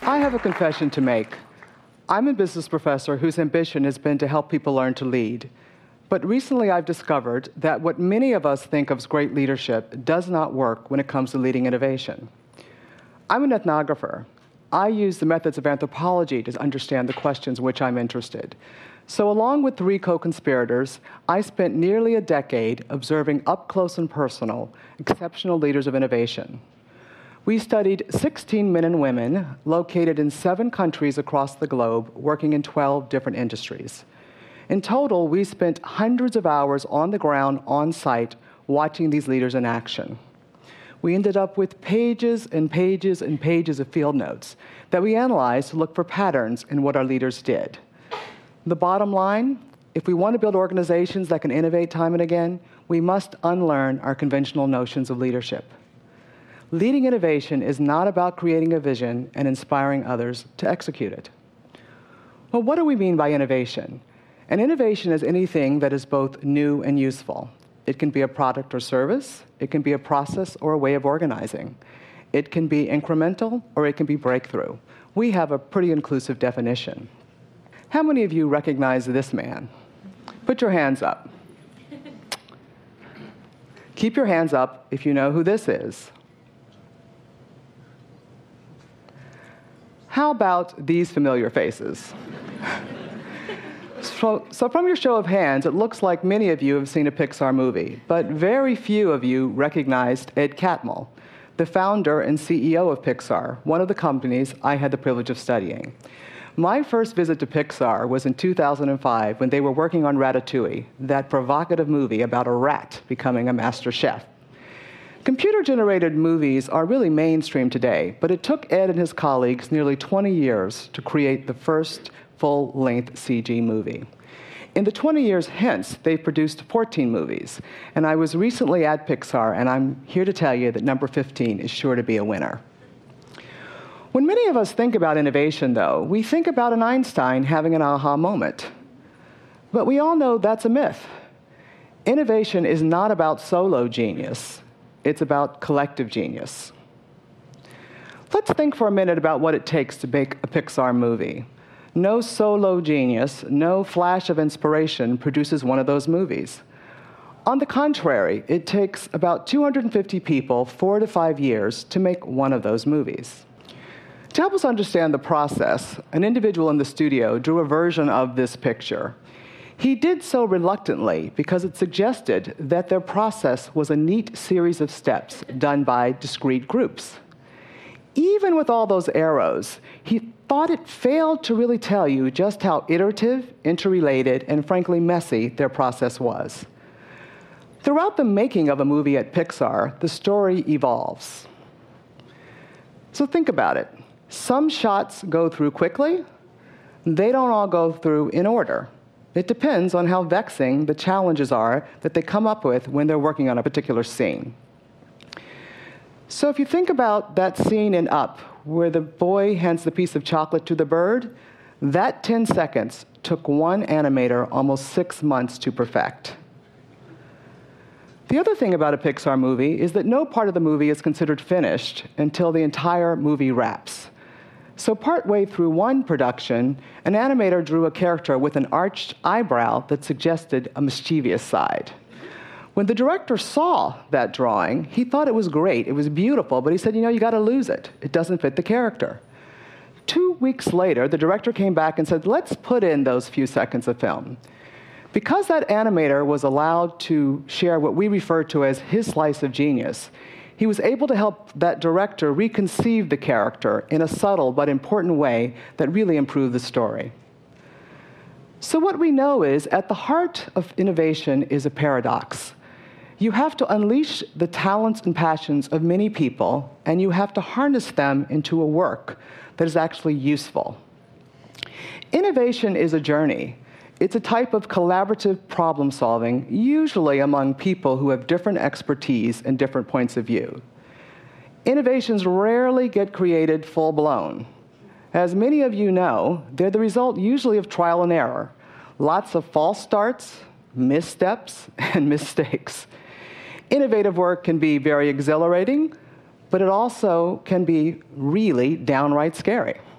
I have a confession to make. I'm a business professor whose ambition has been to help people learn to lead. But recently I've discovered that what many of us think of as great leadership does not work when it comes to leading innovation. I'm an ethnographer. I use the methods of anthropology to understand the questions in which I'm interested. So along with 3 co-conspirators, I spent nearly a decade observing up close and personal exceptional leaders of innovation. We studied 16 men and women located in 7 countries across the globe, working in 12 different industries. In total, we spent hundreds of hours on the ground, on site, watching these leaders in action. We ended up with pages and pages and pages of field notes that we analyzed to look for patterns in what our leaders did. The bottom line, if we want to build organizations that can innovate time and again, we must unlearn our conventional notions of leadership. Leading innovation is not about creating a vision and inspiring others to execute it. Well, what do we mean by innovation? An innovation is anything that is both new and useful. It can be a product or service. It can be a process or a way of organizing. It can be incremental or it can be breakthrough. We have a pretty inclusive definition. How many of you recognize this man? Put your hands up. Keep your hands up if you know who this is. How about these familiar faces? So from your show of hands, it looks like many of you have seen a Pixar movie, but very few of you recognized Ed Catmull, the founder and CEO of Pixar, one of the companies I had the privilege of studying. My first visit to Pixar was in 2005 when they were working on Ratatouille, that provocative movie about a rat becoming a master chef. Computer-generated movies are really mainstream today, but it took Ed and his colleagues nearly 20 years to create the first full-length CG movie. In the 20 years hence, they've produced 14 movies, and I was recently at Pixar, and I'm here to tell you that number 15 is sure to be a winner. When many of us think about innovation, though, we think about an Einstein having an aha moment. But we all know that's a myth. Innovation is not about solo genius. It's about collective genius. Let's think for a minute about what it takes to make a Pixar movie. No solo genius, no flash of inspiration produces one of those movies. On the contrary, it takes about 250 people, 4 to 5 years, to make one of those movies. To help us understand the process, an individual in the studio drew a version of this picture. He did so reluctantly because it suggested that their process was a neat series of steps done by discrete groups. Even with all those arrows, he thought it failed to really tell you just how iterative, interrelated, and frankly messy their process was. Throughout the making of a movie at Pixar, the story evolves. So think about it. Some shots go through quickly. They don't all go through in order. It depends on how vexing the challenges are that they come up with when they're working on a particular scene. So if you think about that scene in Up, where the boy hands the piece of chocolate to the bird, that 10 seconds took one animator almost 6 months to perfect. The other thing about a Pixar movie is that no part of the movie is considered finished until the entire movie wraps. So partway through one production, an animator drew a character with an arched eyebrow that suggested a mischievous side. When the director saw that drawing, he thought it was great, it was beautiful, but he said, you got to lose it. It doesn't fit the character. 2 weeks later, the director came back and said, let's put in those few seconds of film. Because that animator was allowed to share what we refer to as his slice of genius, he was able to help that director reconceive the character in a subtle but important way that really improved the story. So what we know is, at the heart of innovation is a paradox. You have to unleash the talents and passions of many people, and you have to harness them into a work that is actually useful. Innovation is a journey. It's a type of collaborative problem solving, usually among people who have different expertise and different points of view. Innovations rarely get created full-blown. As many of you know, they're the result usually of trial and error. Lots of false starts, missteps, and mistakes. Innovative work can be very exhilarating, but it also can be really downright scary.